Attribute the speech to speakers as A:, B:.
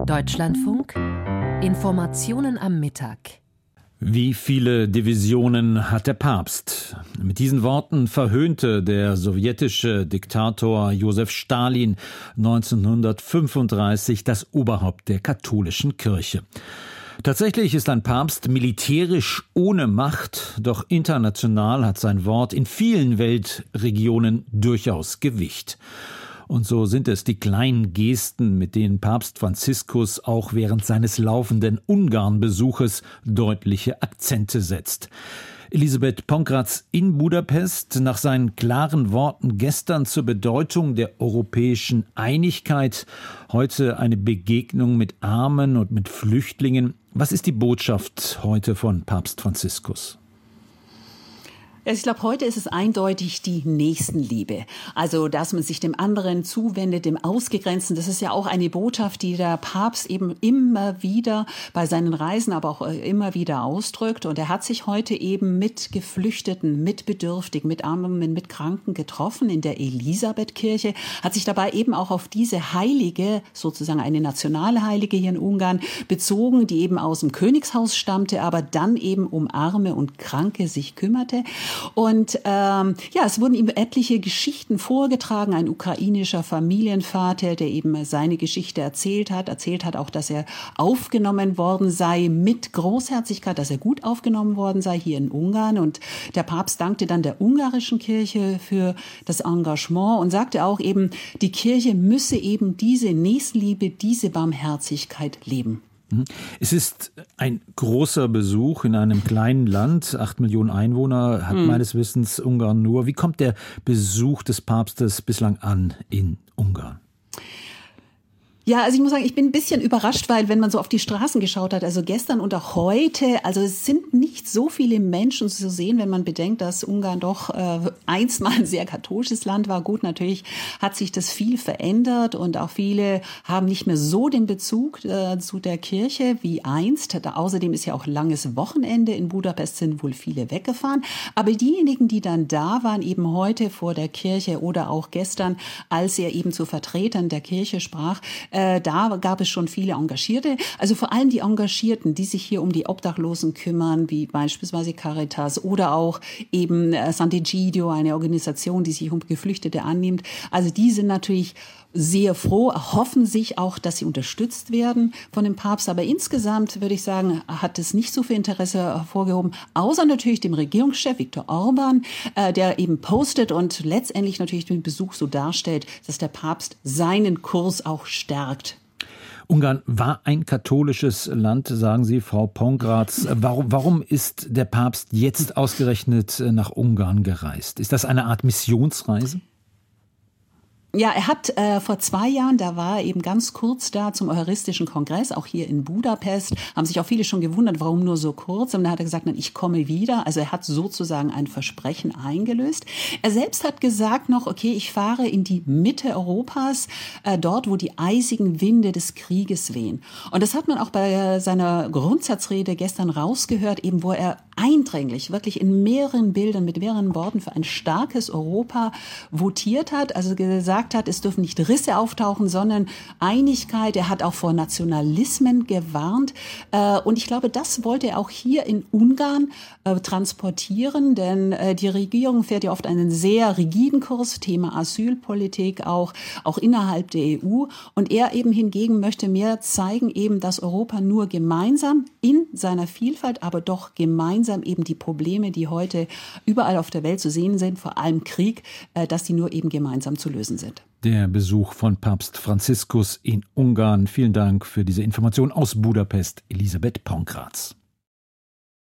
A: Deutschlandfunk Informationen am Mittag.
B: Wie viele Divisionen hat der Papst? Mit diesen Worten verhöhnte der sowjetische Diktator Josef Stalin 1935 das Oberhaupt der katholischen Kirche. Tatsächlich ist ein Papst militärisch ohne Macht, doch international hat sein Wort in vielen Weltregionen durchaus Gewicht. Und so sind es die kleinen Gesten, mit denen Papst Franziskus auch während seines laufenden Ungarn-Besuches deutliche Akzente setzt. Elisabeth Ponkratz in Budapest, nach seinen klaren Worten gestern zur Bedeutung der europäischen Einigkeit, heute eine Begegnung mit Armen und mit Flüchtlingen. Was ist die Botschaft heute von Papst Franziskus?
C: Ich glaube, heute ist es eindeutig die Nächstenliebe. Also, dass man sich dem anderen zuwendet, dem Ausgegrenzten. Das ist ja auch eine Botschaft, die der Papst eben immer wieder bei seinen Reisen, aber auch immer wieder ausdrückt. Und er hat sich heute eben mit Geflüchteten, mit Bedürftigen, mit Armen, mit Kranken getroffen in der Elisabethkirche, hat sich dabei eben auch auf diese Heilige, sozusagen eine nationale Heilige hier in Ungarn, bezogen, die eben aus dem Königshaus stammte, aber dann eben um Arme und Kranke sich kümmerte. Und es wurden ihm etliche Geschichten vorgetragen. Ein ukrainischer Familienvater, der eben seine Geschichte erzählt hat auch, dass er aufgenommen worden sei mit Großherzigkeit, dass er gut aufgenommen worden sei hier in Ungarn. Und der Papst dankte dann der ungarischen Kirche für das Engagement und sagte auch eben, die Kirche müsse eben diese Nächstenliebe, diese Barmherzigkeit leben.
B: Es ist ein großer Besuch in einem kleinen Land. 8 Millionen Einwohner hat meines Wissens Ungarn nur. Wie kommt der Besuch des Papstes bislang an in Ungarn?
C: Ja, also ich muss sagen, ich bin ein bisschen überrascht, weil wenn man so auf die Straßen geschaut hat, also gestern und auch heute, also es sind nicht so viele Menschen zu sehen, wenn man bedenkt, dass Ungarn doch einst mal ein sehr katholisches Land war. Gut, natürlich hat sich das viel verändert und auch viele haben nicht mehr so den Bezug zu der Kirche wie einst. Außerdem ist ja auch langes Wochenende. In Budapest sind wohl viele weggefahren. Aber diejenigen, die dann da waren, eben heute vor der Kirche oder auch gestern, als er eben zu Vertretern der Kirche sprach, da gab es schon viele Engagierte, also vor allem die Engagierten, die sich hier um die Obdachlosen kümmern, wie beispielsweise Caritas oder auch eben Sant'Egidio, eine Organisation, die sich um Geflüchtete annimmt. Also die sind natürlich sehr froh, erhoffen sich auch, dass sie unterstützt werden von dem Papst. Aber insgesamt, würde ich sagen, hat es nicht so viel Interesse hervorgehoben, außer natürlich dem Regierungschef Viktor Orbán, der eben postet und letztendlich natürlich den Besuch so darstellt, dass der Papst seinen Kurs auch stärkt.
B: Ungarn war ein katholisches Land, sagen Sie, Frau Ponkratz. Warum ist der Papst jetzt ausgerechnet nach Ungarn gereist? Ist das eine Art Missionsreise?
C: Ja, er hat vor 2 Jahren, da war er eben ganz kurz da zum Eucharistischen Kongress, auch hier in Budapest, haben sich auch viele schon gewundert, warum nur so kurz. Und dann hat er gesagt, nein, ich komme wieder. Also er hat sozusagen ein Versprechen eingelöst. Er selbst hat gesagt noch, okay, ich fahre in die Mitte Europas, dort, wo die eisigen Winde des Krieges wehen. Und das hat man auch bei seiner Grundsatzrede gestern rausgehört, eben wo er eindringlich, wirklich in mehreren Bildern, mit mehreren Worten für ein starkes Europa votiert hat, also gesagt hat, es dürfen nicht Risse auftauchen, sondern Einigkeit. Er hat auch vor Nationalismen gewarnt. Und ich glaube, das wollte er auch hier in Ungarn transportieren, denn die Regierung fährt ja oft einen sehr rigiden Kurs, Thema Asylpolitik auch innerhalb der EU. Und er eben hingegen möchte mehr zeigen, eben, dass Europa nur gemeinsam in seiner Vielfalt, aber doch gemeinsam eben die Probleme, die heute überall auf der Welt zu sehen sind, vor allem Krieg, dass die nur eben gemeinsam zu lösen sind.
B: Der Besuch von Papst Franziskus in Ungarn. Vielen Dank für diese Information aus Budapest, Elisabeth Ponkratz.